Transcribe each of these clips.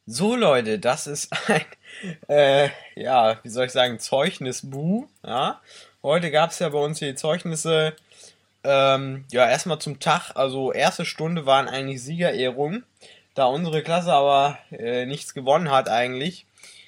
So Leute, das ist ein, wie soll ich sagen, Zeugnisbuch. Ja? Heute gab es ja bei uns hier die Zeugnisse, erstmal zum Tag, also erste Stunde waren eigentlich Siegerehrungen, da unsere Klasse aber nichts gewonnen hat eigentlich,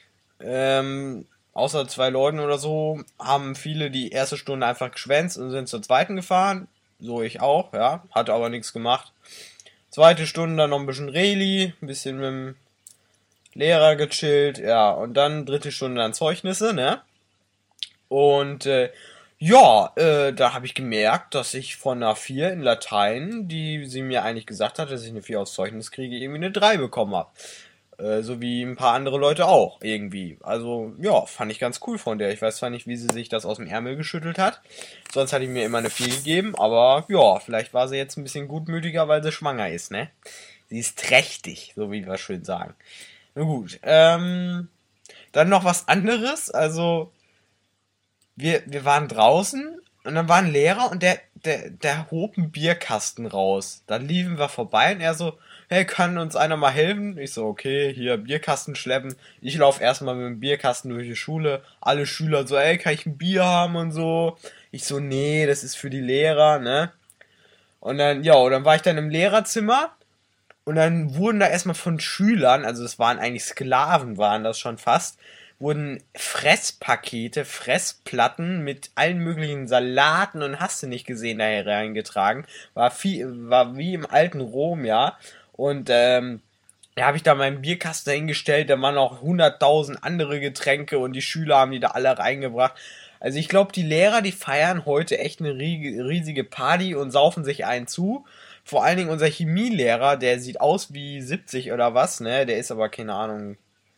außer zwei Leuten oder so, haben viele die erste Stunde einfach geschwänzt und sind zur zweiten gefahren, so ich auch, ja, hatte aber nichts gemacht. Zweite Stunde dann noch ein bisschen Reli, ein bisschen mit dem Lehrer gechillt, ja, und dann dritte Stunde dann Zeugnisse, ne? Und da habe ich gemerkt, dass ich von einer 4 in Latein, die sie mir eigentlich gesagt hat, dass ich eine 4 aus Zeugnis kriege, irgendwie eine 3 bekommen habe. So wie ein paar andere Leute auch, irgendwie. Also, ja, fand ich ganz cool von der. Ich weiß zwar nicht, wie sie sich das aus dem Ärmel geschüttelt hat. Sonst hatte ich mir immer eine 4 gegeben, aber ja, vielleicht war sie jetzt ein bisschen gutmütiger, weil sie schwanger ist, ne? Sie ist trächtig, so wie wir schön sagen. Na gut, dann noch was anderes. Also, wir waren draußen und dann war ein Lehrer und der hob einen Bierkasten raus. Dann liefen wir vorbei und er so, hey, kann uns einer mal helfen? Ich so, okay, hier Bierkasten schleppen. Ich laufe erstmal mit dem Bierkasten durch die Schule. Alle Schüler so, ey, kann ich ein Bier haben und so. Ich so, nee, das ist für die Lehrer, ne? Und dann war ich dann im Lehrerzimmer und dann wurden da erstmal von Schülern, also es waren eigentlich Sklaven, waren das schon fast, wurden Fresspakete, Fressplatten mit allen möglichen Salaten und hast du nicht gesehen da hereingetragen. War wie im alten Rom, ja. Und da habe ich da meinen Bierkasten hingestellt, da waren noch 100.000 andere Getränke und die Schüler haben die da alle reingebracht. Also ich glaube, die Lehrer, die feiern heute echt eine riesige Party und saufen sich einen zu. Vor allen Dingen unser Chemielehrer, der sieht aus wie 70 oder was, ne? Der ist aber, keine Ahnung,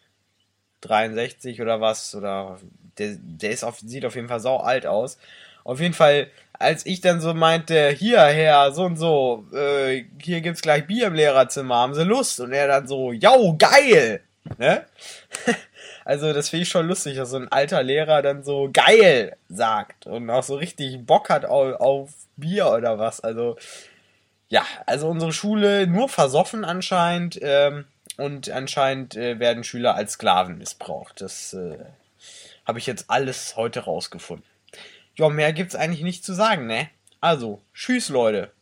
63 oder was. Oder sieht auf jeden Fall sau alt aus. Auf jeden Fall, als ich dann so meinte, hier, Herr, so und so, hier gibt's gleich Bier im Lehrerzimmer, haben Sie Lust? Und er dann so, jau, geil! Ne? Also, das finde ich schon lustig, dass so ein alter Lehrer dann so geil sagt und auch so richtig Bock hat auf Bier oder was. Also, ja, also unsere Schule nur versoffen anscheinend und anscheinend werden Schüler als Sklaven missbraucht. Das habe ich jetzt alles heute rausgefunden. Ja, mehr gibt's eigentlich nicht zu sagen, ne? Also, tschüss, Leute.